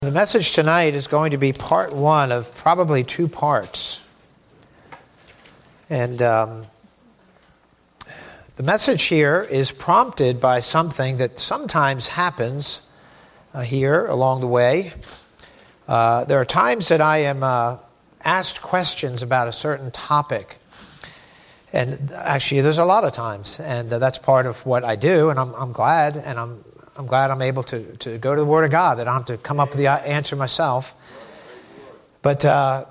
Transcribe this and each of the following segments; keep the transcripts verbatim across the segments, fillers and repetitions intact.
The message tonight is going to be part one of probably two parts. And um, the message here is prompted by something that sometimes happens uh, here along the way. Uh, there are times that I am uh, asked questions about a certain topic. And actually, there's a lot of times. And uh, that's part of what I do. And I'm, I'm glad, and I'm I'm glad I'm able to, to go to the Word of God, that I don't have to come up with the answer myself. But uh,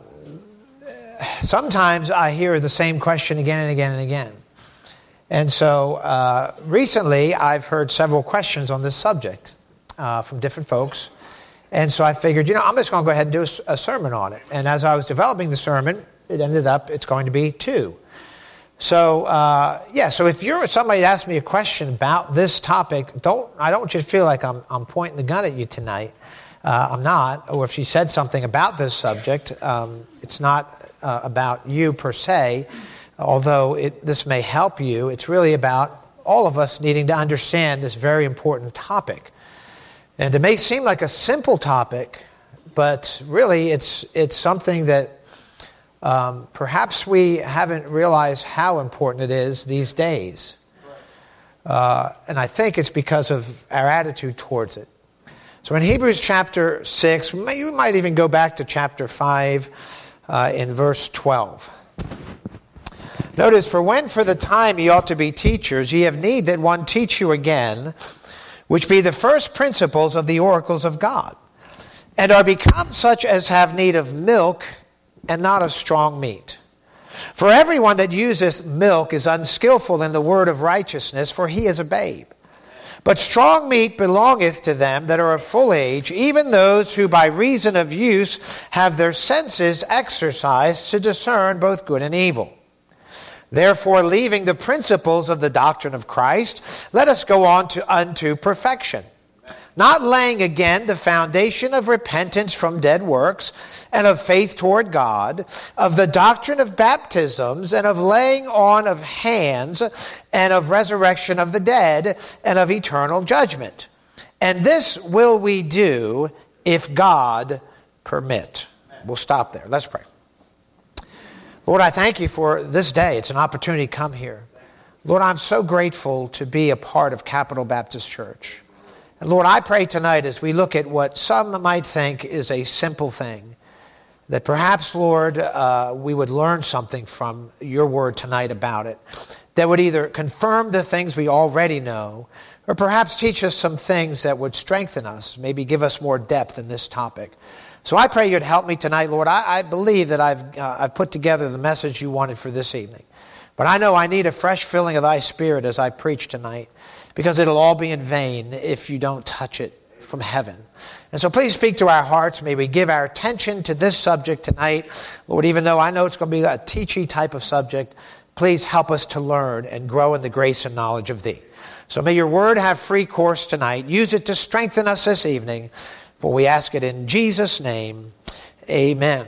sometimes I hear the same question again and again and again. And so uh, recently I've heard several questions on this subject uh, from different folks. And so I figured, you know, I'm just going to go ahead and do a, a sermon on it. And as I was developing the sermon, it ended up, it's going to be two. So, uh, yeah, so if you're somebody that asks me a question about this topic, don't I don't want you to feel like I'm I'm pointing the gun at you tonight. Uh, I'm not. Or if she said something about this subject, um, it's not uh, about you per se, although it, this may help you. It's really about all of us needing to understand this very important topic. And it may seem like a simple topic, but really it's it's something that Um, perhaps we haven't realized how important it is these days. Uh, and I think it's because of our attitude towards it. So in Hebrews chapter six, we, may, we might even go back to chapter five uh, in verse twelve. Notice, for when for the time ye ought to be teachers, ye have need that one teach you again, which be the first principles of the oracles of God, and are become such as have need of milk, and not of strong meat. For everyone that useth milk is unskillful in the word of righteousness, for he is a babe. But strong meat belongeth to them that are of full age, even those who by reason of use have their senses exercised to discern both good and evil. Therefore, leaving the principles of the doctrine of Christ, let us go on to unto perfection, not laying again the foundation of repentance from dead works, and of faith toward God, of the doctrine of baptisms, and of laying on of hands, and of resurrection of the dead, and of eternal judgment. And this will we do if God permit. We'll stop there. Let's pray. Lord, I thank you for this day. It's an opportunity to come here. Lord, I'm so grateful to be a part of Capital Baptist Church. And Lord, I pray tonight as we look at what some might think is a simple thing, that perhaps, Lord, uh, we would learn something from your word tonight about it that would either confirm the things we already know, or perhaps teach us some things that would strengthen us, maybe give us more depth in this topic. So I pray you'd help me tonight, Lord. I, I believe that I've, uh, I've put together the message you wanted for this evening. But I know I need a fresh filling of thy Spirit as I preach tonight, because it'll all be in vain if you don't touch it from heaven. And so please speak to our hearts. May we give our attention to this subject tonight. Lord, even though I know it's going to be a teachy type of subject, please help us to learn and grow in the grace and knowledge of thee. So may your word have free course tonight. Use it to strengthen us this evening, for we ask it in Jesus' name. Amen.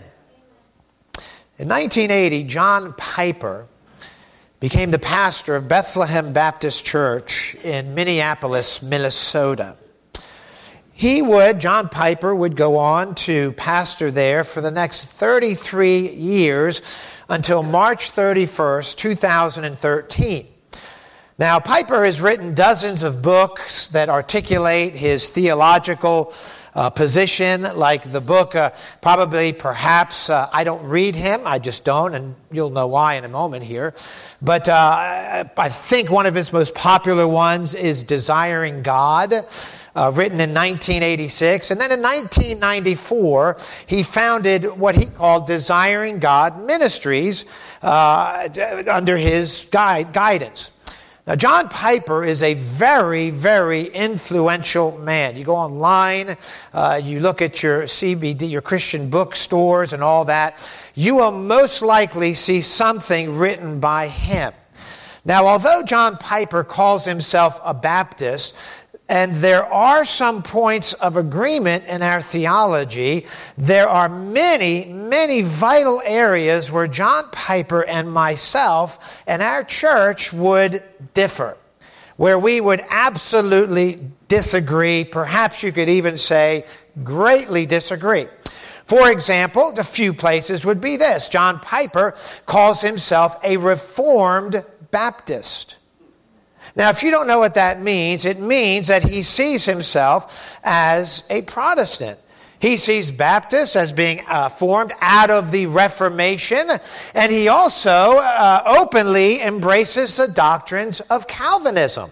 In nineteen eighty, John Piper became the pastor of Bethlehem Baptist Church in Minneapolis, Minnesota. He would, John Piper, would go on to pastor there for the next thirty-three years until March thirty-first, two thousand thirteen. Now, Piper has written dozens of books that articulate his theological uh, position, like the book, uh, probably, perhaps, uh, I don't read him, I just don't, and you'll know why in a moment here. But uh, I think one of his most popular ones is Desiring God, Uh, written in nineteen eighty-six. And then in nineteen ninety-four, he founded what he called Desiring God Ministries uh, under his guide, guidance. Now, John Piper is a very, very influential man. You go online, uh, you look at your C B D, your Christian bookstores and all that, you will most likely see something written by him. Now, although John Piper calls himself a Baptist, and there are some points of agreement in our theology, there are many, many vital areas where John Piper and myself and our church would differ, where we would absolutely disagree. Perhaps you could even say greatly disagree. For example, a few places would be this. John Piper calls himself a Reformed Baptist. Now, if you don't know what that means, it means that he sees himself as a Protestant. He sees Baptists as being uh, formed out of the Reformation, and he also uh, openly embraces the doctrines of Calvinism.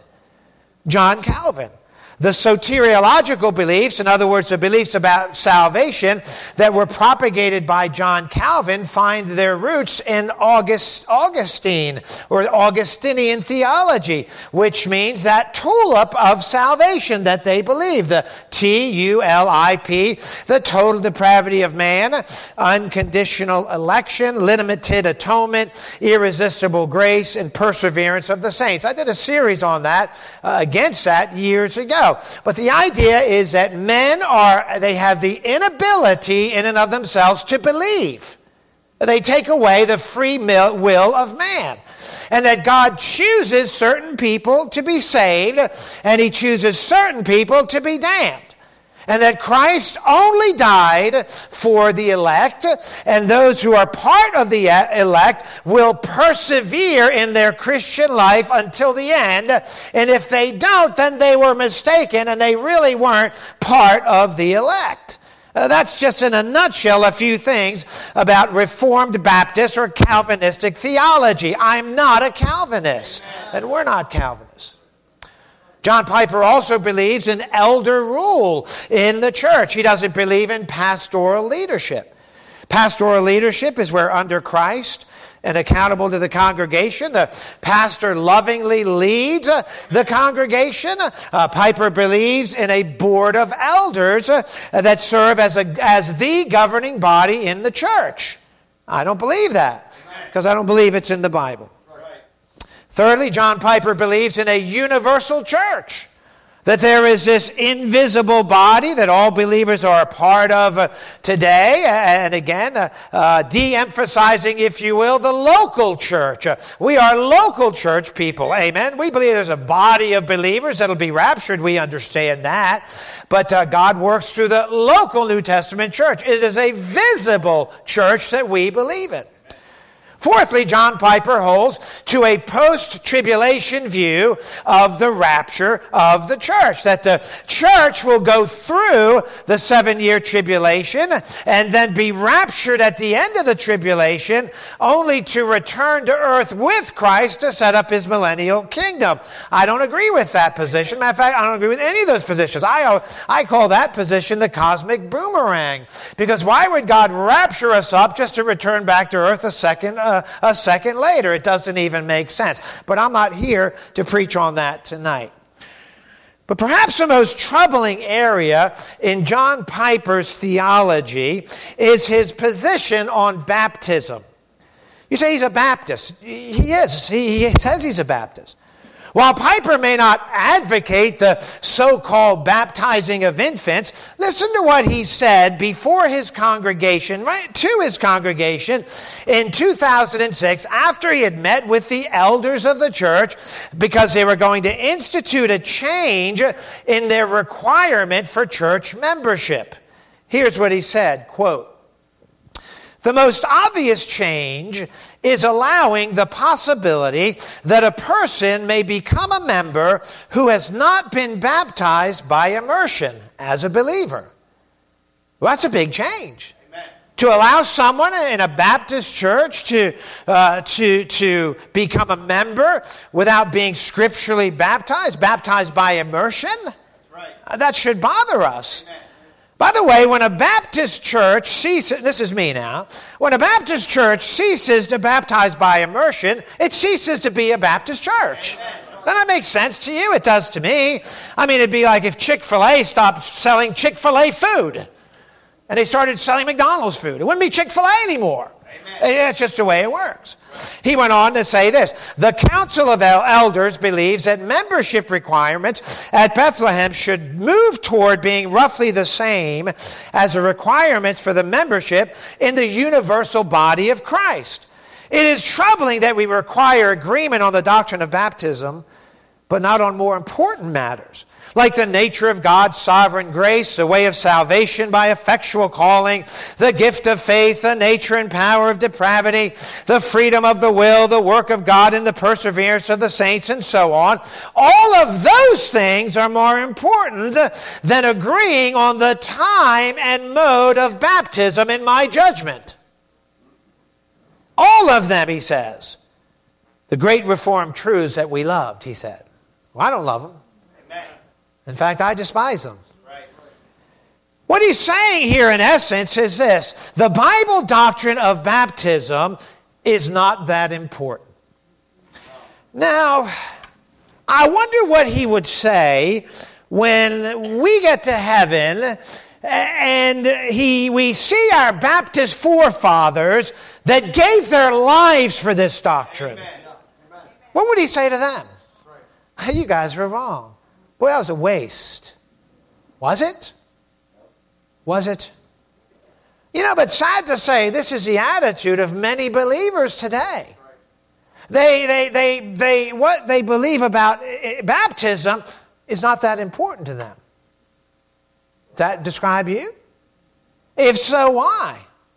John Calvin. The soteriological beliefs, in other words, the beliefs about salvation that were propagated by John Calvin, find their roots in August, Augustine or Augustinian theology, which means that tulip of salvation that they believe, the T U L I P, the total depravity of man, unconditional election, limited atonement, irresistible grace, and perseverance of the saints. I did a series on that, uh, against that years ago. But the idea is that men are, they have the inability in and of themselves to believe. They take away the free will of man. And that God chooses certain people to be saved, and he chooses certain people to be damned. And that Christ only died for the elect, and those who are part of the elect will persevere in their Christian life until the end. And if they don't, then they were mistaken, and they really weren't part of the elect. Uh, that's just in a nutshell a few things about Reformed Baptist or Calvinistic theology. I'm not a Calvinist, and we're not Calvinists. John Piper also believes in elder rule in the church. He doesn't believe in pastoral leadership. Pastoral leadership is where under Christ and accountable to the congregation, the pastor lovingly leads uh, the congregation. Uh, Piper believes in a board of elders uh, that serve as, a, as the governing body in the church. I don't believe that because I don't believe it's in the Bible. Thirdly, John Piper believes in a universal church, that there is this invisible body that all believers are a part of uh, today, and again, uh, uh, de-emphasizing, if you will, the local church. Uh, we are local church people, amen? We believe there's a body of believers that'll be raptured, we understand that, but uh, God works through the local New Testament church. It is a visible church that we believe in. Fourthly, John Piper holds to a post-tribulation view of the rapture of the church, that the church will go through the seven-year tribulation and then be raptured at the end of the tribulation, only to return to earth with Christ to set up his millennial kingdom. I don't agree with that position. Matter of fact, I don't agree with any of those positions. I, I call that position the cosmic boomerang, because why would God rapture us up just to return back to earth a second uh, a second later? It doesn't even make sense. But I'm not here to preach on that tonight. But perhaps the most troubling area in John Piper's theology is his position on baptism. You say he's a Baptist. He is. He, he says he's a Baptist. While Piper may not advocate the so-called baptizing of infants, listen to what he said before his congregation, right, to his congregation in two thousand six, after he had met with the elders of the church, because they were going to institute a change in their requirement for church membership. Here's what he said, quote, "The most obvious change is allowing the possibility that a person may become a member who has not been baptized by immersion as a believer." Well, that's a big change. Amen. To allow someone in a Baptist church to, uh, to, to become a member without being scripturally baptized, baptized by immersion, that's right. uh, that should bother us. Amen. By the way, when a Baptist church ceases, this is me now, when a Baptist church ceases to baptize by immersion, it ceases to be a Baptist church. Doesn't that make sense to you? It does to me. I mean, it'd be like if Chick-fil-A stopped selling Chick-fil-A food and they started selling McDonald's food. It wouldn't be Chick-fil-A anymore. That's just the way it works. He went on to say this: "The Council of Elders believes that membership requirements at Bethlehem should move toward being roughly the same as the requirements for the membership in the universal body of Christ. It is troubling that we require agreement on the doctrine of baptism, but not on more important matters. like the nature of God's sovereign grace, the way of salvation by effectual calling, the gift of faith, the nature and power of depravity, the freedom of the will, the work of God, and the perseverance of the saints, and so on. All of those things are more important than agreeing on the time and mode of baptism in my judgment. All of them, he says. The great Reformed truths that we loved, he said. Well, I don't love them. In fact, I despise them. Right. What he's saying here, in essence, is this. The Bible doctrine of baptism is not that important. Now, I wonder what he would say when we get to heaven and he, we see our Baptist forefathers that gave their lives for this doctrine. Amen. What would he say to them? Right. You guys were wrong. Well, that was a waste. Was it? Was it? You know, but sad to say, this is the attitude of many believers today. They, they, they, they, what they believe about baptism is not that important to them. Does that describe you? If so, why?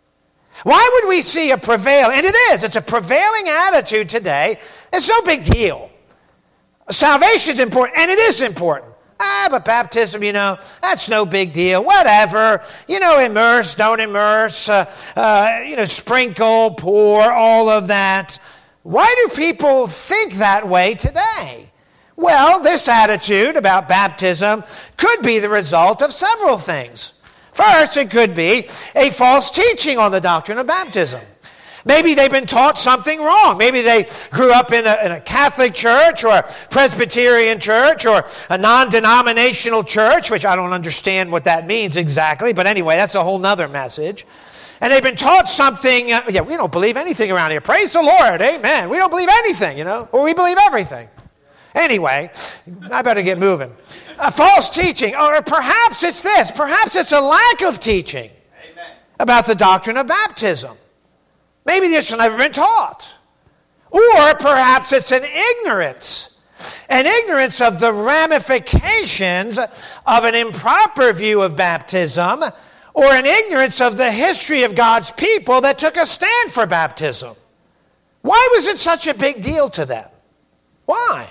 Why would we see a prevailing, and it is, it's a prevailing attitude today. It's no big deal. Salvation's important, and it is important. Ah, but baptism, you know, that's no big deal. Whatever. You know, immerse, don't immerse, uh, uh, you know, sprinkle, pour, all of that. Why do people think that way today? Well, this attitude about baptism could be the result of several things. First, it could be a false teaching on the doctrine of baptism. Maybe they've been taught something wrong. Maybe they grew up in a, in a Catholic church or a Presbyterian church or a non-denominational church, which I don't understand what that means exactly. But anyway, that's a whole nother message. And they've been taught something. Uh, yeah, we don't believe anything around here. Praise the Lord. Amen. We don't believe anything, you know, or we believe everything. Anyway, I better get moving. A false teaching, or perhaps it's this. Perhaps it's a lack of teaching Amen. About the doctrine of baptism. Maybe this has never been taught. Or perhaps it's an ignorance. An ignorance of the ramifications of an improper view of baptism, or an ignorance of the history of God's people that took a stand for baptism. Why was it such a big deal to them? Why?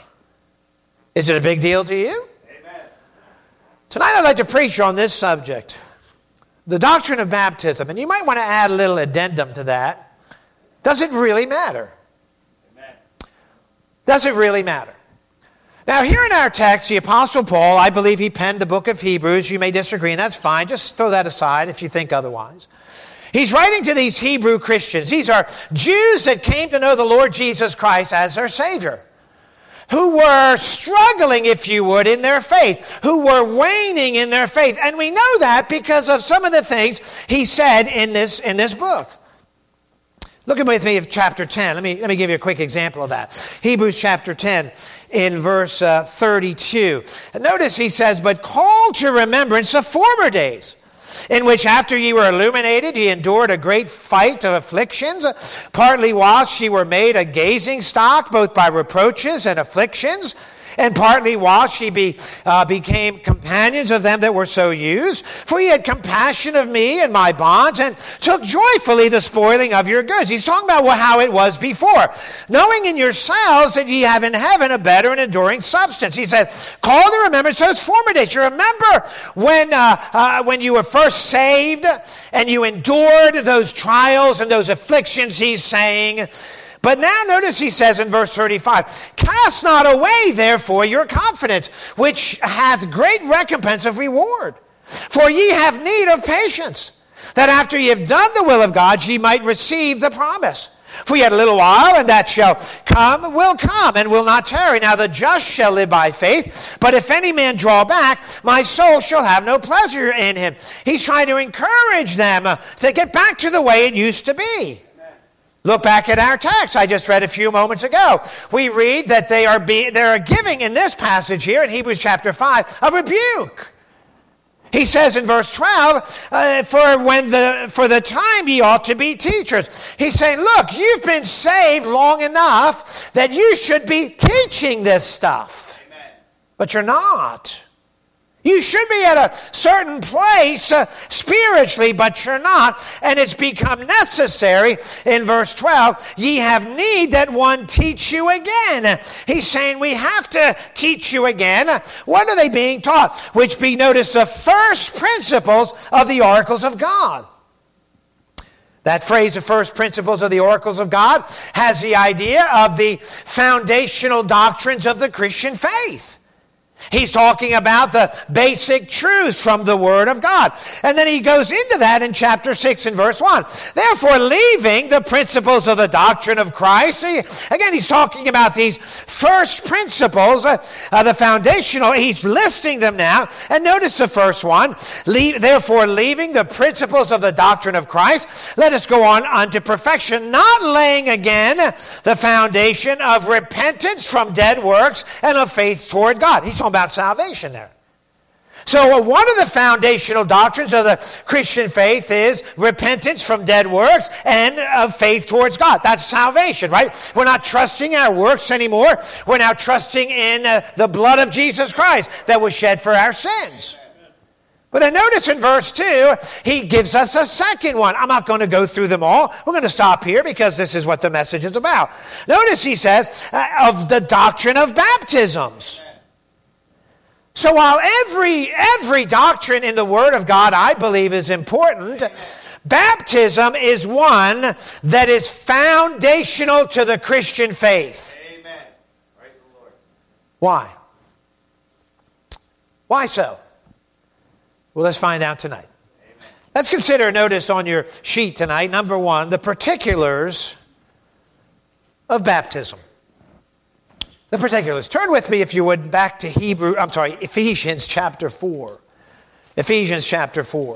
Is it a big deal to you? Amen. Tonight I'd like to preach on this subject, the doctrine of baptism. And you might want to add a little addendum to that. Does it really matter? Amen. Does it really matter? Now, here in our text, the Apostle Paul, I believe he penned the book of Hebrews. You may disagree, and that's fine. Just throw that aside if you think otherwise. He's writing to these Hebrew Christians. These are Jews that came to know the Lord Jesus Christ as their Savior, who were struggling, if you would, in their faith, who were waning in their faith. And we know that because of some of the things he said in this, in this book. Look with me at chapter ten. Let me, let me give you a quick example of that. Hebrews chapter ten in verse uh, thirty-two. And notice he says, "But call to remembrance the former days, in which after ye were illuminated, ye endured a great fight of afflictions, partly whilst ye were made a gazing stock, both by reproaches and afflictions, and partly whilst ye be, uh, became companions of them that were so used. For ye had compassion of me and my bonds, and took joyfully the spoiling of your goods." He's talking about how it was before. "Knowing in yourselves that ye have in heaven a better and enduring substance." He says, call to remembrance those former days. You remember when, uh, uh, when you were first saved and you endured those trials and those afflictions, he's saying. But now notice he says in verse thirty-five, "Cast not away therefore your confidence, which hath great recompense of reward. For ye have need of patience, that after ye have done the will of God, ye might receive the promise. For yet a little while, and that shall come, will come, and will not tarry. Now the just shall live by faith. But if any man draw back, my soul shall have no pleasure in him." He's trying to encourage them to get back to the way it used to be. Look back at our text I just read a few moments ago. We read that they are be, they are giving in this passage here in Hebrews chapter five a rebuke. He says in verse twelve, uh, for when the for the time ye ought to be teachers. He's saying, look, you've been saved long enough that you should be teaching this stuff. Amen. But you're not. You should be at a certain place uh, spiritually, but you're not. And it's become necessary in verse twelve, ye have need that one teach you again. He's saying we have to teach you again. What are they being taught? Which be, notice, the first principles of the oracles of God. That phrase, the first principles of the oracles of God, has the idea of the foundational doctrines of the Christian faith. He's talking about the basic truths from the Word of God. And then he goes into that in chapter six and verse one. Therefore, leaving the principles of the doctrine of Christ. Again, he's talking about these first principles, uh, uh, the foundational. He's listing them now. And notice the first one. Leave, therefore, leaving the principles of the doctrine of Christ, let us go on unto perfection, not laying again the foundation of repentance from dead works and of faith toward God. He's talking about salvation there. So uh, one of the foundational doctrines of the Christian faith is repentance from dead works and of faith towards God. That's salvation, right? We're not trusting our works anymore. We're now trusting in uh, the blood of Jesus Christ that was shed for our sins. But then notice in verse two, he gives us a second one. I'm not going to go through them all. We're going to stop here because this is what the message is about. Notice he says, uh, of the doctrine of baptisms. So while every every doctrine in the Word of God, I believe, is important, baptism is one that is foundational to the Christian faith. Amen. Praise the Lord. Why? Why so? Well, let's find out tonight. Amen. Let's consider, notice on your sheet tonight, number one, the particulars of baptism. The particulars. Turn with me, if you would, back to Hebrew, I'm sorry, Ephesians chapter four. Ephesians chapter four.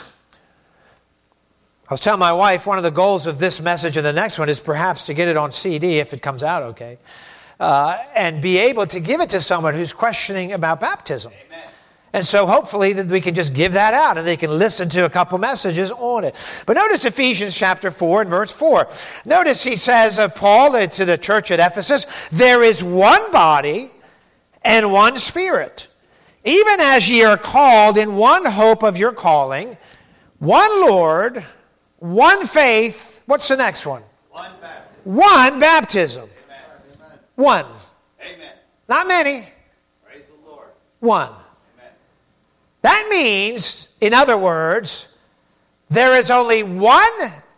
I was telling my wife, one of the goals of this message and the next one is perhaps to get it on C D, if it comes out okay, uh, and be able to give it to someone who's questioning about baptism. Amen. And so hopefully that we can just give that out and they can listen to a couple messages on it. But notice Ephesians chapter four and verse four. Notice he says, uh, Paul uh, to the church at Ephesus, there is one body and one Spirit, even as ye are called in one hope of your calling, one Lord, one faith. What's the next one? One baptism. One baptism. Amen. One. Amen. Not many. Praise the Lord. One. Amen. That means, in other words, there is only one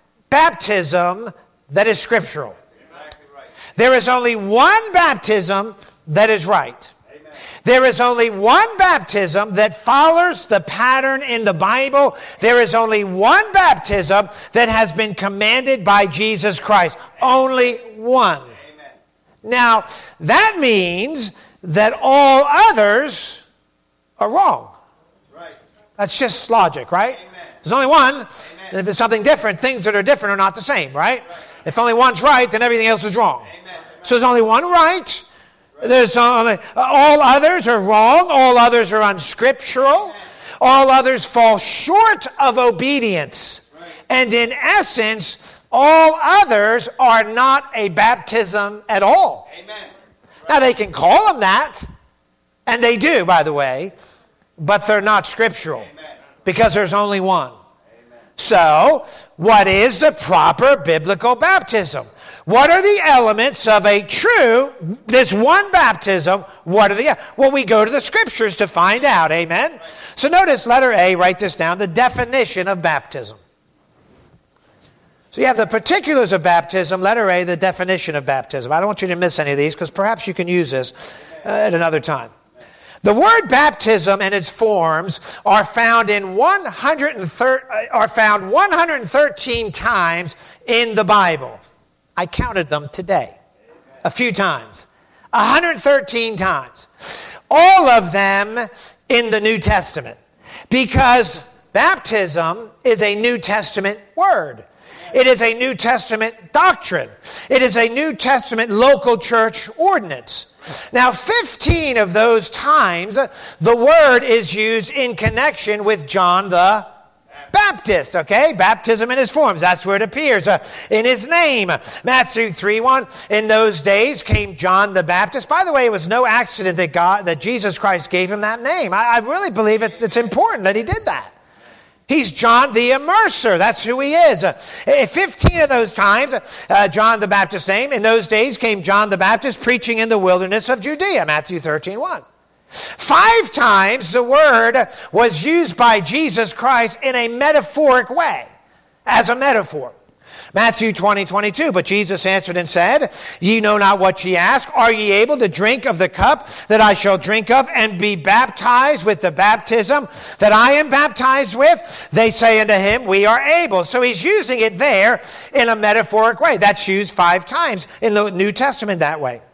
baptism that is scriptural. Exactly right. There is only one baptism that is right. Amen. There is only one baptism that follows the pattern in the Bible. There is only one baptism that has been commanded by Jesus Christ. Only one. Amen. Now, that means that all others are wrong. Right. That's just logic, right? Amen. There's only one. Amen. And if it's something different, things that are different are not the same, right? If only one's right, then everything else is wrong. Amen. So there's only one right. There's only, all others are wrong. All others are unscriptural. Amen. All others fall short of obedience. Right. And in essence, all others are not a baptism at all. Amen. Now they can call them that, and they do, by the way, but they're not scriptural. Amen. Because there's only one. Amen. So, what is the proper biblical baptism? What are the elements of a true, this one baptism? What are the, well, we go to the scriptures to find out, amen? So notice letter A, write this down, the definition of baptism. So you have the particulars of baptism, letter A, the definition of baptism. I don't want you to miss any of these because perhaps you can use this uh, at another time. The word baptism and its forms are found in one hundred thirteen, are found one hundred thirteen times in the Bible. I counted them today, a few times, one hundred thirteen times. All of them in the New Testament, because baptism is a New Testament word. It is a New Testament doctrine. It is a New Testament local church ordinance. Now, fifteen of those times, the word is used in connection with John the Baptist, okay? Baptism in his forms. That's where it appears. Uh, in his name. Matthew three one, in those days came John the Baptist. By the way, it was no accident that God, that Jesus Christ gave him that name. I, I really believe it, it's important that he did that. He's John the Immerser. That's who he is. Uh, fifteen of those times, uh, John the Baptist's name. In those days came John the Baptist preaching in the wilderness of Judea. Matthew thirteen one. Five times the word was used by Jesus Christ in a metaphoric way, as a metaphor. Matthew twenty twenty-two, but Jesus answered and said, ye know not what ye ask. Are ye able to drink of the cup that I shall drink of, and be baptized with the baptism that I am baptized with? They say unto him, we are able. So he's using it there in a metaphoric way. That's used five times in the New Testament that way.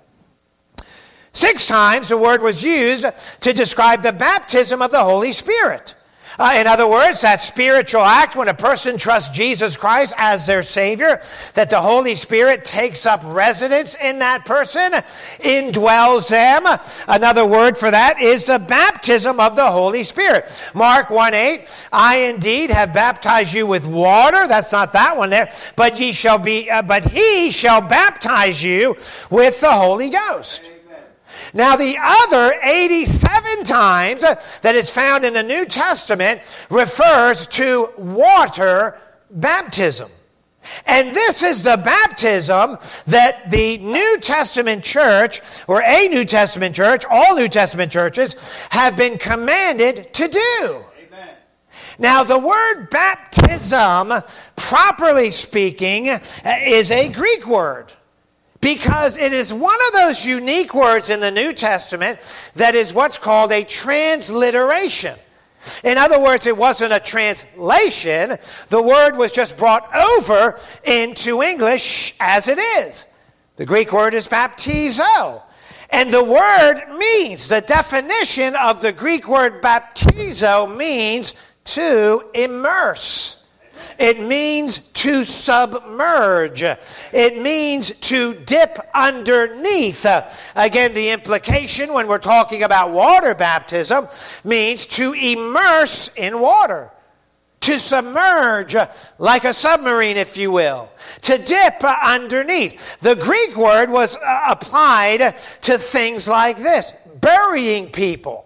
Six times the word was used to describe the baptism of the Holy Spirit. Uh, in other words, that spiritual act when a person trusts Jesus Christ as their Savior, that the Holy Spirit takes up residence in that person, indwells them. Another word for that is the baptism of the Holy Spirit. Mark one eight, I indeed have baptized you with water. That's not that one there. But ye shall be, uh, but he shall baptize you with the Holy Ghost. Now, the other eighty-seven times that is found in the New Testament refers to water baptism. And this is the baptism that the New Testament church, or a New Testament church, all New Testament churches, have been commanded to do. Amen. Now, the word baptism, properly speaking, is a Greek word. Because it is one of those unique words in the New Testament that is what's called a transliteration. In other words, it wasn't a translation. The word was just brought over into English as it is. The Greek word is baptizo. And the word means, the definition of the Greek word baptizo means to immerse. It means to submerge. It means to dip underneath. Uh, again, the implication when we're talking about water baptism means to immerse in water. To submerge uh, like a submarine, if you will. To dip uh, underneath. The Greek word was uh, applied to things like this. Burying people.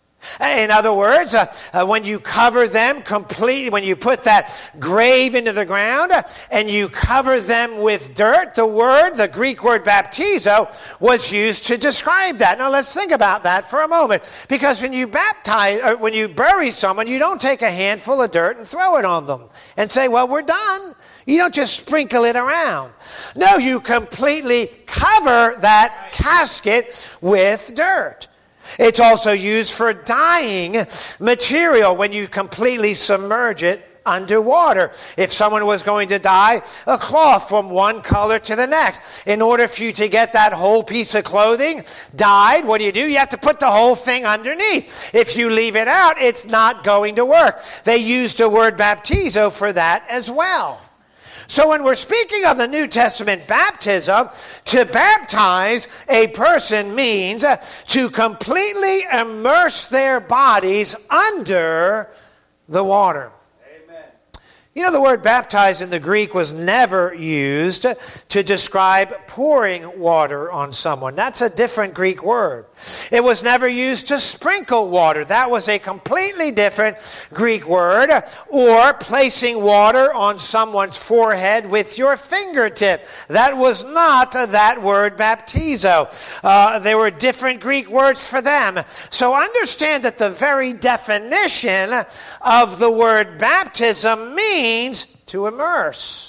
In other words, uh, uh, when you cover them completely, when you put that grave into the ground uh, and you cover them with dirt, the word, the Greek word baptizo, was used to describe that. Now let's think about that for a moment. Because when you baptize, or when you bury someone, you don't take a handful of dirt and throw it on them and say, well, we're done. You don't just sprinkle it around. No, you completely cover that casket with dirt. It's also used for dyeing material when you completely submerge it underwater. If someone was going to dye a cloth from one color to the next, in order for you to get that whole piece of clothing dyed, what do you do? You have to put the whole thing underneath. If you leave it out, it's not going to work. They used the word baptizo for that as well. So when we're speaking of the New Testament baptism, to baptize a person means to completely immerse their bodies under the water. Amen. You know, the word baptize in the Greek was never used to describe pouring water on someone. That's a different Greek word. It was never used to sprinkle water. That was a completely different Greek word. Or placing water on someone's forehead with your fingertip. That was not that word baptizo. Uh, there were different Greek words for them. So understand that the very definition of the word baptism means to immerse.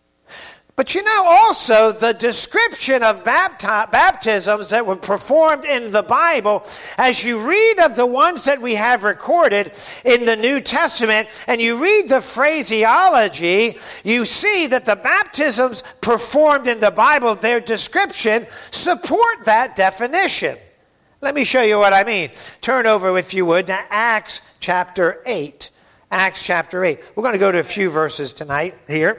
But you know also the description of bapti- baptisms that were performed in the Bible, as you read of the ones that we have recorded in the New Testament, and you read the phraseology, you see that the baptisms performed in the Bible, their description, support that definition. Let me show you what I mean. Turn over, if you would, to Acts chapter eight. Acts chapter eight. We're going to go to a few verses tonight here.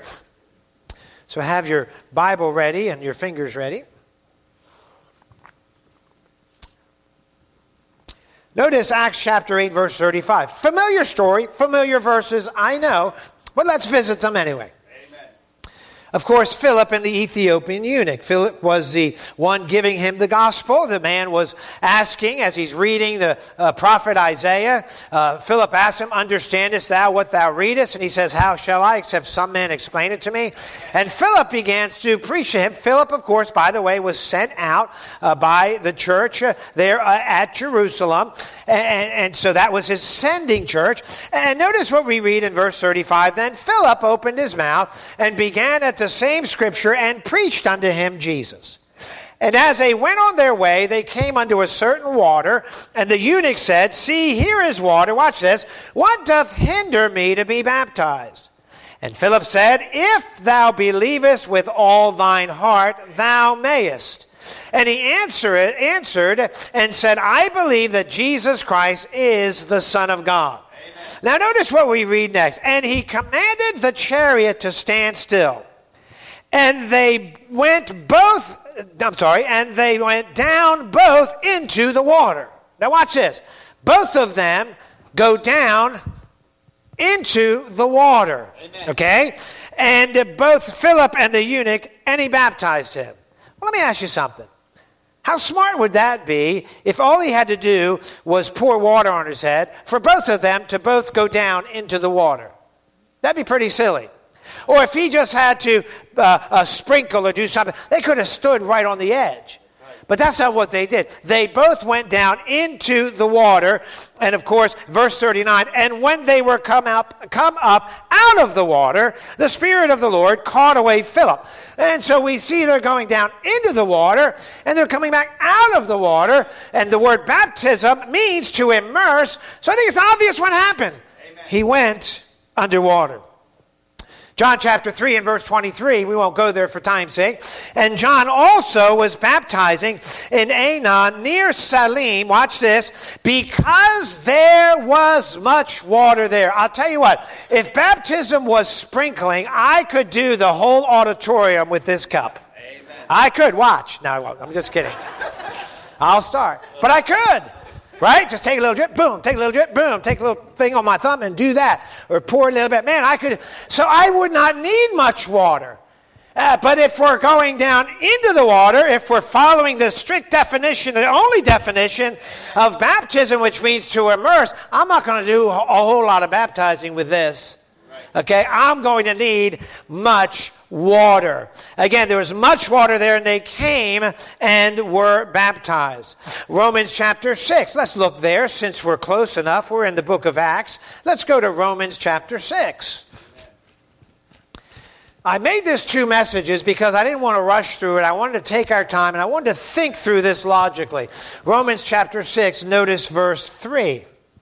So have your Bible ready and your fingers ready. Notice Acts chapter eight, verse thirty-five. Familiar story, familiar verses, I know, but let's visit them anyway. Of course, Philip and the Ethiopian eunuch. Philip was the one giving him the gospel. The man was asking, as he's reading the uh, prophet Isaiah, uh, Philip asked him, understandest thou what thou readest? And he says, how shall I, except some man explain it to me? And Philip begins to preach to him. Philip, of course, by the way, was sent out uh, by the church uh, there uh, at Jerusalem. And, and so that was his sending church. And notice what we read in verse thirty-five. Then Philip opened his mouth and began at the same scripture and preached unto him Jesus. And as they went on their way, they came unto a certain water, and the eunuch said, see, here is water. Watch this. What doth hinder me to be baptized? And Philip said, if thou believest with all thine heart, thou mayest. And he answered, answered and said, I believe that Jesus Christ is the Son of God. Amen. Now notice what we read next. And he commanded the chariot to stand still. And they went both, I'm sorry, and they went down both into the water. Now watch this. Both of them go down into the water. Amen. Okay? And both Philip and the eunuch, and he baptized him. Well, let me ask you something. How smart would that be if all he had to do was pour water on his head for both of them to both go down into the water? That'd be pretty silly. Or if he just had to uh, uh, sprinkle or do something, they could have stood right on the edge. But that's not what they did. They both went down into the water. And of course, verse thirty-nine, and when they were come up, come up out of the water, the Spirit of the Lord caught away Philip. And so we see they're going down into the water, and they're coming back out of the water. And the word baptism means to immerse. So I think it's obvious what happened. Amen. He went underwater. John chapter three and verse twenty-three, we won't go there for time's sake. And John also was baptizing in Aenon near Salim, watch this, because there was much water there. I'll tell you what, if baptism was sprinkling, I could do the whole auditorium with this cup. Amen. I could, watch. No, I won't. I'm just kidding. I'll start. But I could. Right? Just take a little drip, boom, take a little drip, boom, take a little thing on my thumb and do that. Or pour a little bit. Man, I could, so I would not need much water. Uh, but if we're going down into the water, if we're following the strict definition, the only definition of baptism, which means to immerse, I'm not going to do a whole lot of baptizing with this. Okay, I'm going to need much water. Again, there was much water there, and they came and were baptized. Romans chapter six. Let's look there since we're close enough. We're in the book of Acts. Let's go to Romans chapter six. I made this two messages because I didn't want to rush through it. I wanted to take our time, and I wanted to think through this logically. Romans chapter six, notice verse three.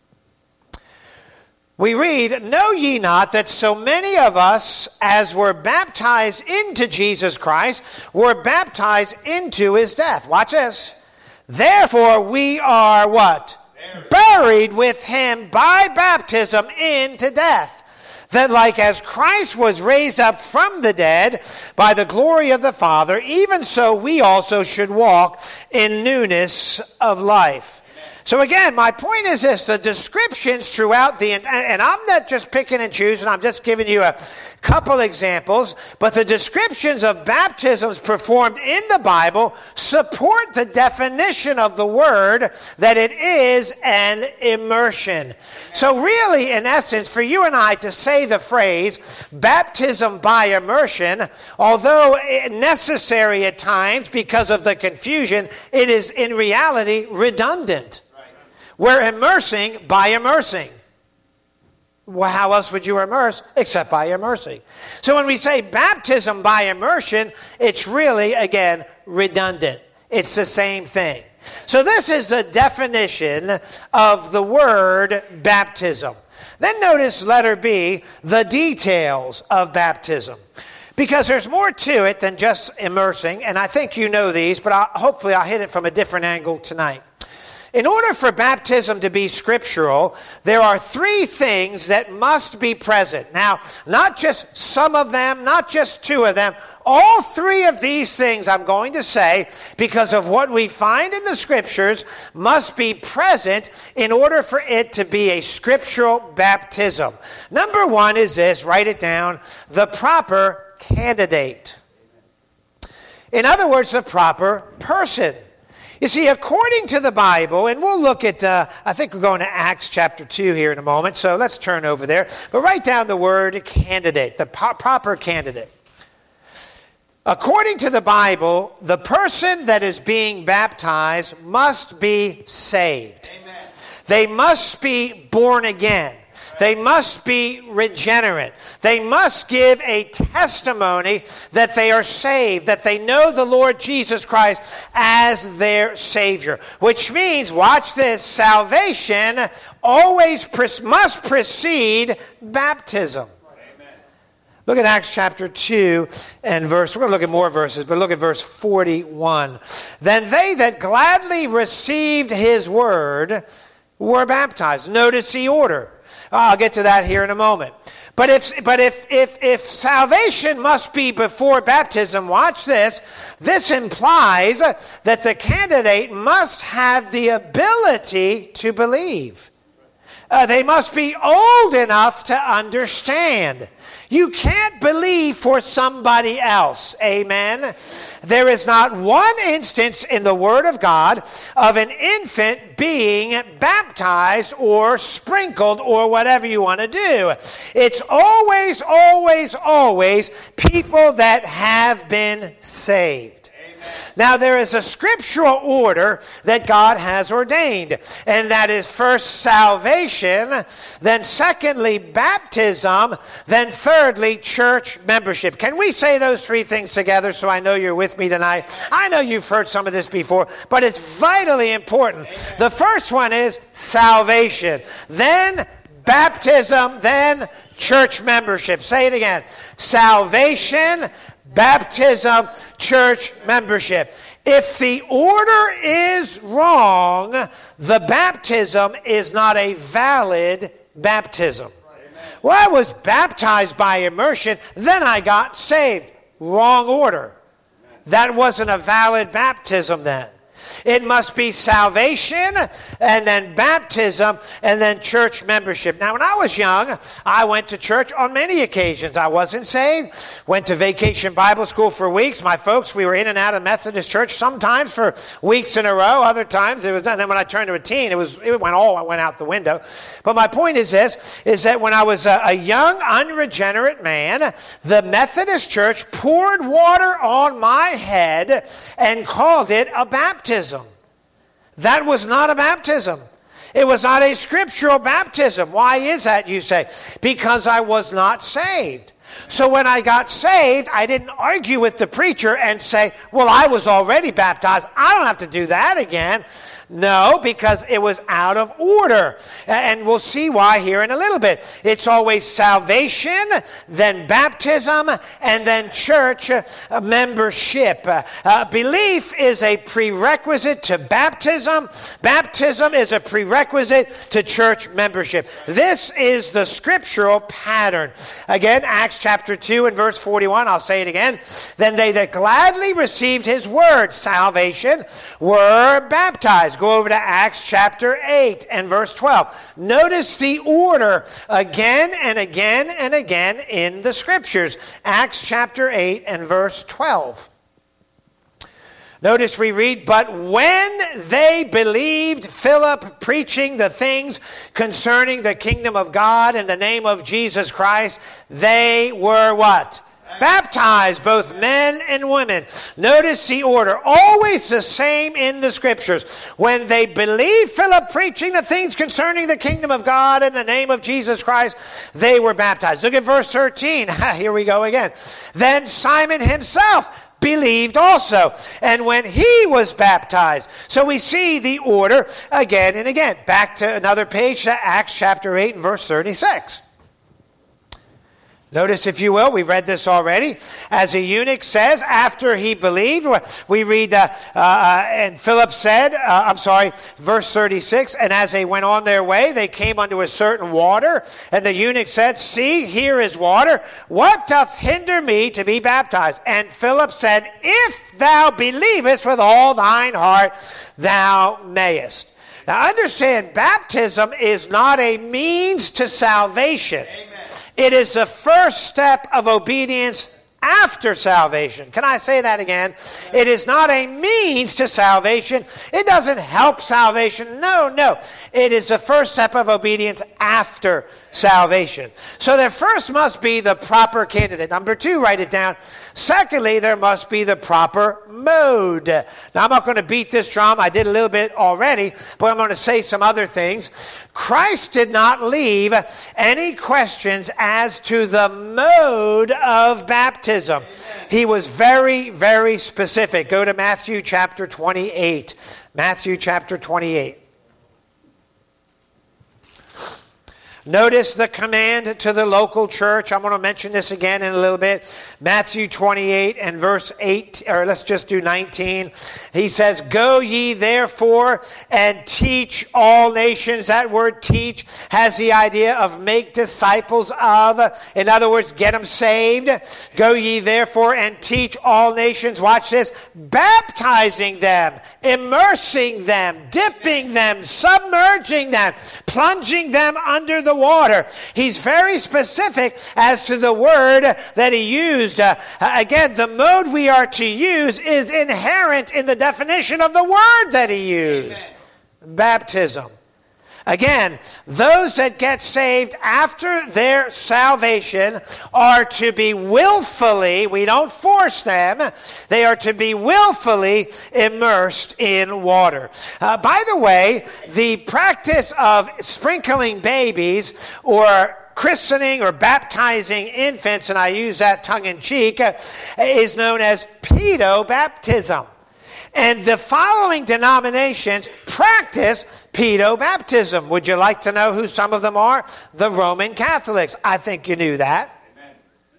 We read, know ye not that so many of us as were baptized into Jesus Christ were baptized into his death? Watch this. Therefore we are what? Buried, Buried with him by baptism into death. That like as Christ was raised up from the dead by the glory of the Father, even so we also should walk in newness of life. So again, my point is this, the descriptions throughout the, and I'm not just picking and choosing, I'm just giving you a couple examples, but the descriptions of baptisms performed in the Bible support the definition of the word that it is an immersion. So really, in essence, for you and I to say the phrase baptism by immersion, although necessary at times because of the confusion, it is in reality redundant. We're immersing by immersing. Well, how else would you immerse except by immersing? So when we say baptism by immersion, it's really, again, redundant. It's the same thing. So this is the definition of the word baptism. Then notice letter B, the details of baptism. Because there's more to it than just immersing, and I think you know these, but I'll, hopefully I'll hit it from a different angle tonight. in order for baptism to be scriptural, there are three things that must be present. Now, not just some of them, not just two of them, all three of these things I'm going to say, because of what we find in the scriptures, must be present in order for it to be a scriptural baptism. Number one is this, write it down, the proper candidate. In other words, the proper person. You see, according to the Bible, and we'll look at, uh, I think we're going to Acts chapter two here in a moment, so let's turn over there. But write down the word candidate, the po- proper candidate. According to the Bible, the person that is being baptized must be saved. Amen. They must be born again. They must be regenerate. They must give a testimony that they are saved, that they know the Lord Jesus Christ as their Savior. Which means, watch this, salvation always pre- must precede baptism. Amen. Look at Acts chapter two and verse, we're going to look at more verses, but look at verse forty-one. Then they that gladly received his word were baptized. Notice the order. I'll get to that here in a moment. But if but if if if salvation must be before baptism, watch this. This implies that the candidate must have the ability to believe. Uh, they must be old enough to understand. You can't believe for somebody else. Amen. There is not one instance in the Word of God of an infant being baptized or sprinkled or whatever you want to do. It's always, always, always people that have been saved. Now, there is a scriptural order that God has ordained, and that is first salvation, then secondly baptism, then thirdly church membership. Can we say those three things together so I know you're with me tonight? I know you've heard some of this before, but it's vitally important. Amen. The first one is salvation, then baptism, then church membership. Say it again. Salvation, baptism, church membership. If the order is wrong, the baptism is not a valid baptism. Amen. Well, I was baptized by immersion, then I got saved. Wrong order. That wasn't a valid baptism then. It must be salvation, and then baptism, and then church membership. Now, when I was young, I went to church on many occasions. I wasn't saved. Went to vacation Bible school for weeks. My folks, we were in and out of Methodist church, sometimes for weeks in a row. Other times, it was done. Then when I turned to a teen, it was it went all went out the window. But my point is this, is that when I was a, a young, unregenerate man, the Methodist church poured water on my head and called it a baptism. That was not a baptism. It was not a scriptural baptism. Why is that, you say? Because I was not saved. So when I got saved, I didn't argue with the preacher and say, well, I was already baptized. I don't have to do that again. No, because it was out of order. And we'll see why here in a little bit. It's always salvation, then baptism, and then church membership. Uh, belief is a prerequisite to baptism. Baptism is a prerequisite to church membership. This is the scriptural pattern. Again, Acts chapter two and verse forty-one, I'll say it again. Then they that gladly received his word, salvation, were baptized. Go over to Acts chapter eight and verse twelve. Notice the order again and again and again in the scriptures. Acts chapter eight and verse twelve. Notice we read, but when they believed Philip preaching the things concerning the kingdom of God in the name of Jesus Christ, they were what? Baptized, both men and women. Notice the order, always the same in the scriptures. When they believed Philip preaching the things concerning the kingdom of God in the name of Jesus Christ, they were baptized. Look at verse thirteen. Here we go again. Then Simon himself believed also, and when he was baptized. So we see the order again and again. Back to another page, to Acts chapter eight and verse thirty-six. Notice, if you will, we read this already. As a eunuch says, after he believed, we read, uh, uh, and Philip said, uh, I'm sorry, verse thirty-six, and as they went on their way, they came unto a certain water, and the eunuch said, see, here is water. What doth hinder me to be baptized? And Philip said, if thou believest with all thine heart, thou mayest. Now understand, baptism is not a means to salvation. Amen. It is the first step of obedience after salvation. Can I say that again? It is not a means to salvation. It doesn't help salvation. No, no. It is the first step of obedience after salvation. So there first must be the proper candidate. Number two, write it down. Secondly, there must be the proper mode. Now, I'm not going to beat this drum. I did a little bit already, but I'm going to say some other things. Christ did not leave any questions as to the mode of baptism. He was very, very specific. Go to Matthew chapter twenty-eight. Matthew chapter twenty-eight. Notice the command to the local church. I'm going to mention this again in a little bit. Matthew twenty-eight and verse eight, or let's just do nineteen. He says, go ye therefore and teach all nations. That word teach has the idea of make disciples of. In other words, get them saved. Go ye therefore and teach all nations. Watch this. Baptizing them, immersing them, dipping them, submerging them, plunging them under the water. He's very specific as to the word that he used. Uh, again, the mode we are to use is inherent in the definition of the word that he used. Amen. Baptism. Again, those that get saved after their salvation are to be willfully, we don't force them, they are to be willfully immersed in water. Uh, by the way, the practice of sprinkling babies or christening or baptizing infants, and I use that tongue-in-cheek, uh, is known as pedobaptism. And the following denominations practice pedobaptism. Would you like to know who some of them are? The Roman Catholics. I think you knew that. Amen.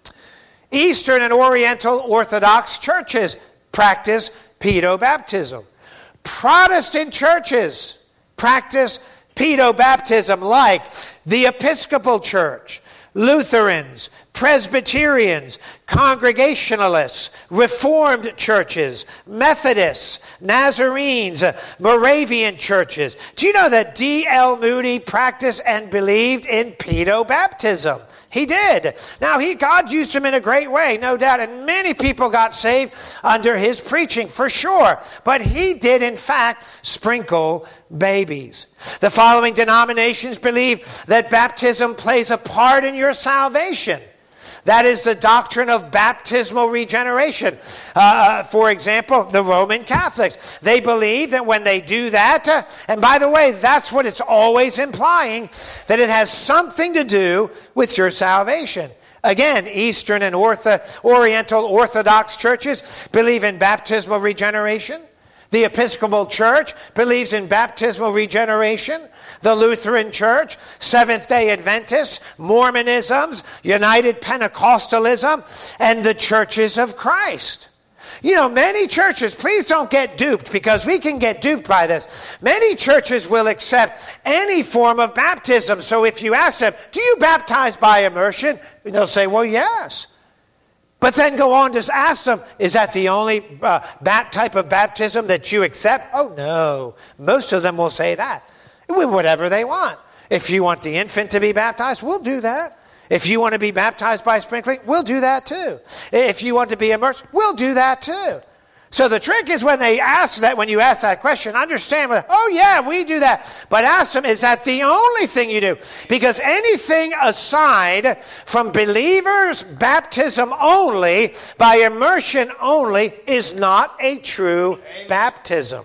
Eastern and Oriental Orthodox churches practice pedobaptism. Protestant churches practice pedobaptism, like the Episcopal Church, Lutherans, Presbyterians, Congregationalists, Reformed churches, Methodists, Nazarenes, Moravian churches. Do you know that D L Moody practiced and believed in pedobaptism? He did. Now, he God used him in a great way, no doubt, and many people got saved under his preaching, for sure. But he did, in fact, sprinkle babies. The following denominations believe that baptism plays a part in your salvation. That is the doctrine of baptismal regeneration. Uh, for example, the Roman Catholics. They believe that when they do that, uh, and by the way, that's what it's always implying, that it has something to do with your salvation. Again, Eastern and Ortho, Oriental Orthodox churches believe in baptismal regeneration. The Episcopal Church believes in baptismal regeneration. The Lutheran Church, Seventh-day Adventists, Mormonisms, United Pentecostalism, and the Churches of Christ. You know, many churches, please don't get duped, because we can get duped by this. Many churches will accept any form of baptism. So if you ask them, do you baptize by immersion? They'll say, well, yes. But then go on to ask them, is that the only uh, bat type of baptism that you accept? Oh, no. Most of them will say that. Whatever they want. If you want the infant to be baptized, we'll do that. If you want to be baptized by sprinkling, we'll do that too. If you want to be immersed, we'll do that too. So the trick is when they ask that, when you ask that question, understand, oh yeah, we do that. But ask them, is that the only thing you do? Because anything aside from believers' baptism only, by immersion only, is not a true baptism.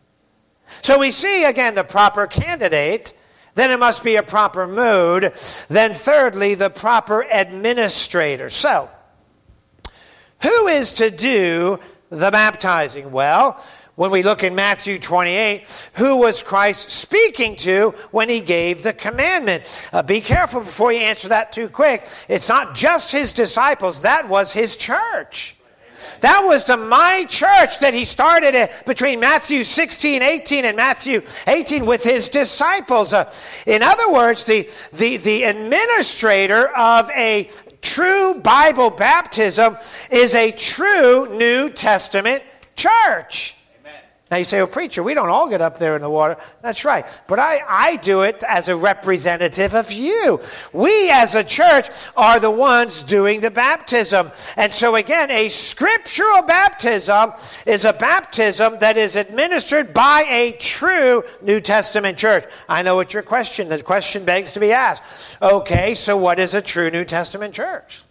So we see, again, the proper candidate. Then it must be a proper mode. Then thirdly, the proper administrator. So, who is to do the baptizing? Well, When we look in Matthew twenty-eight, who was Christ speaking to when he gave the commandment? Uh, be careful before you answer that too quick. It's not just his disciples. That was his church. That was the my church that he started at between Matthew sixteen, eighteen and Matthew eighteen with his disciples. Uh, in other words, the, the, the administrator of a true Bible baptism is a true New Testament church. Now you say, well, preacher, we don't all get up there in the water. That's right. But I, I do it as a representative of you. We as a church are the ones doing the baptism. And so again, a scriptural baptism is a baptism that is administered by a true New Testament church. I know what your question, the question begs to be asked. Okay, so what is a true New Testament church?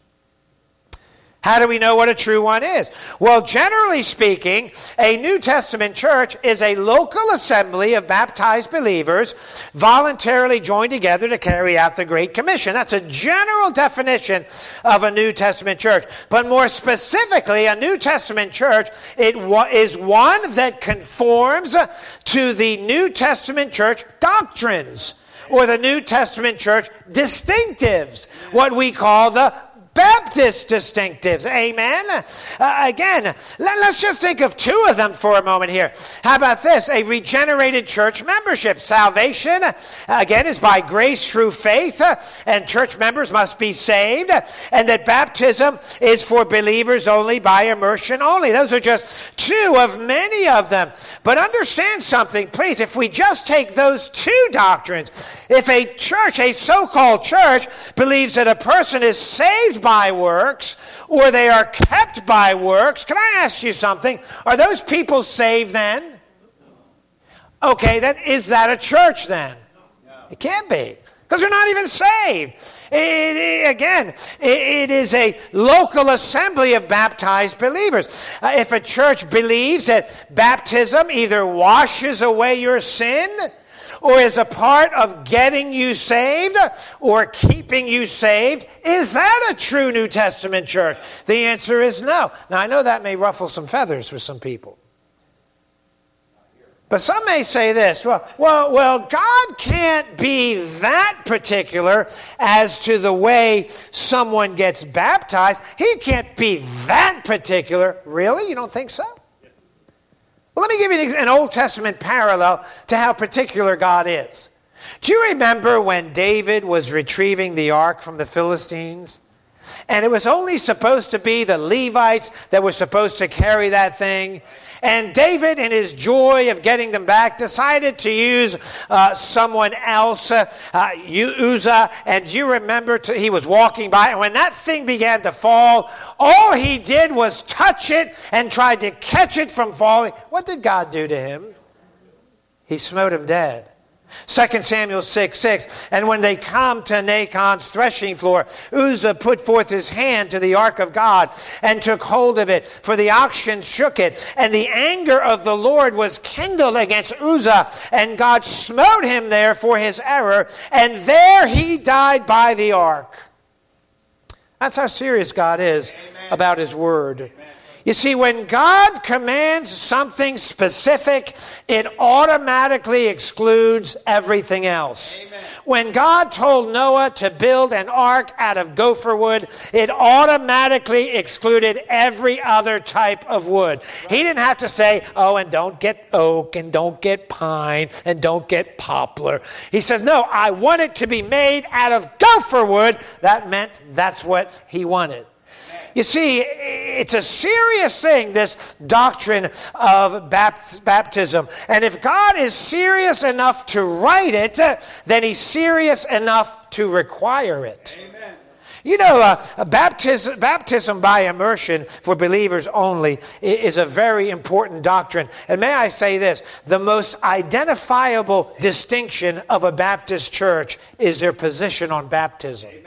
How do we know what a true one is? Well, generally speaking, a New Testament church is a local assembly of baptized believers voluntarily joined together to carry out the Great Commission. That's a general definition of a New Testament church. But more specifically, a New Testament church it is one that conforms to the New Testament church doctrines or the New Testament church distinctives, what we call the Baptist distinctives. Amen. Uh, again, let, let's just think of two of them for a moment here. How about this? A regenerated church membership. Salvation, uh, again, is by grace through faith, uh, and church members must be saved, uh, and that baptism is for believers only by immersion only. Those are just two of many of them. But understand something, please. If we just take those two doctrines, if a church, a so-called church, believes that a person is saved by works, or they are kept by works. Can I ask you something? Are those people saved then? Okay, then is that a church then? It can't be, because they're not even saved. It, it, again, it, it is a local assembly of baptized believers. Uh, if a church believes that baptism either washes away your sin, or is a part of getting you saved or keeping you saved, is that a true New Testament church? The answer is no. Now, I know that may ruffle some feathers with some people. But some may say this, well, well, well, God can't be that particular as to the way someone gets baptized. He can't be that particular. Really? You don't think so? Well, let me give you an Old Testament parallel to how particular God is. Do you remember when David was retrieving the ark from the Philistines? And it was only supposed to be the Levites that were supposed to carry that thing. And David, in his joy of getting them back, decided to use uh, someone else, uh, uh, Uzzah. And you remember to, he was walking by, and when that thing began to fall, all he did was touch it and tried to catch it from falling. What did God do to him? He smote him dead. Second Samuel six six, and when they come to Nachon's threshing floor, Uzzah put forth his hand to the ark of God and took hold of it, for the oxen shook it, and the anger of the Lord was kindled against Uzzah, and God smote him there for his error, and there he died by the ark. That's how serious God is Amen. About his word. Amen. You see, when God commands something specific, it automatically excludes everything else. Amen. When God told Noah to build an ark out of gopher wood, it automatically excluded every other type of wood. Right. He didn't have to say, oh, and don't get oak, and don't get pine, and don't get poplar. He says, no, I want it to be made out of gopher wood. That meant that's what he wanted. You see, it's a serious thing, this doctrine of baptism. And if God is serious enough to write it, then he's serious enough to require it. Amen. You know, uh, baptism, baptism by immersion for believers only is a very important doctrine. And may I say this, the most identifiable distinction of a Baptist church is their position on baptism. Amen.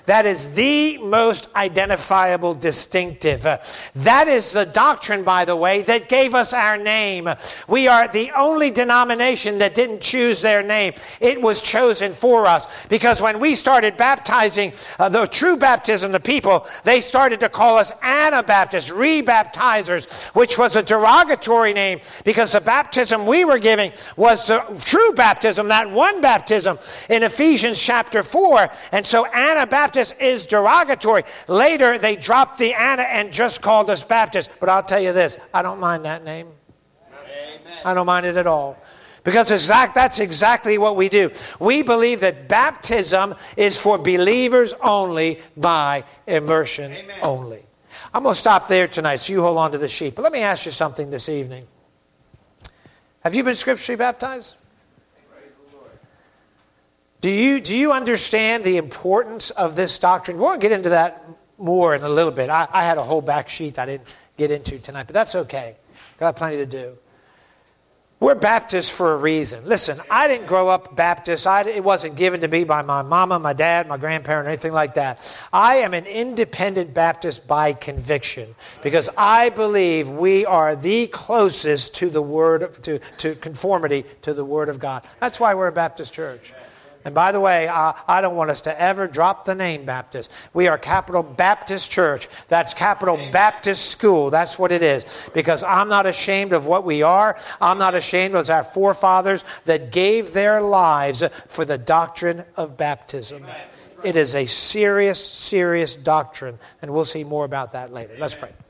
that is the most identifiable distinctive. Uh, that is the doctrine, by the way, that gave us our name. We are the only denomination that didn't choose their name. It was chosen for us. Because when we started baptizing uh, the true baptism, the people, they started to call us Anabaptists, rebaptizers, which was a derogatory name because the baptism we were giving was the true baptism, that one baptism in Ephesians chapter four. And so Anabaptist is derogatory. Later, they dropped the Ana and just called us Baptists. But I'll tell you this, I don't mind that name. Amen. I don't mind it at all. Because exact, that's exactly what we do. We believe that baptism is for believers only by immersion Amen. only. I'm going to stop there tonight, so you hold on to the sheet. But let me ask you something this evening. Have you been scripturally baptized? Praise the Lord. Do you, do you understand the importance of this doctrine? We'll get into that more in a little bit. I, I had a whole back sheet I didn't get into tonight, but that's okay. Got plenty to do. We're Baptists for a reason. Listen, I didn't grow up Baptist. I, it wasn't given to me by my mama, my dad, my grandparent, or anything like that. I am an independent Baptist by conviction because I believe we are the closest to the word, to, to conformity to the Word of God. That's why we're a Baptist church. And by the way, I, I don't want us to ever drop the name Baptist. We are Capital Baptist Church. That's Capital Baptist School. That's what it is. Because I'm not ashamed of what we are. I'm not ashamed of our forefathers that gave their lives for the doctrine of baptism. It is a serious, serious doctrine. And we'll see more about that later. Let's pray.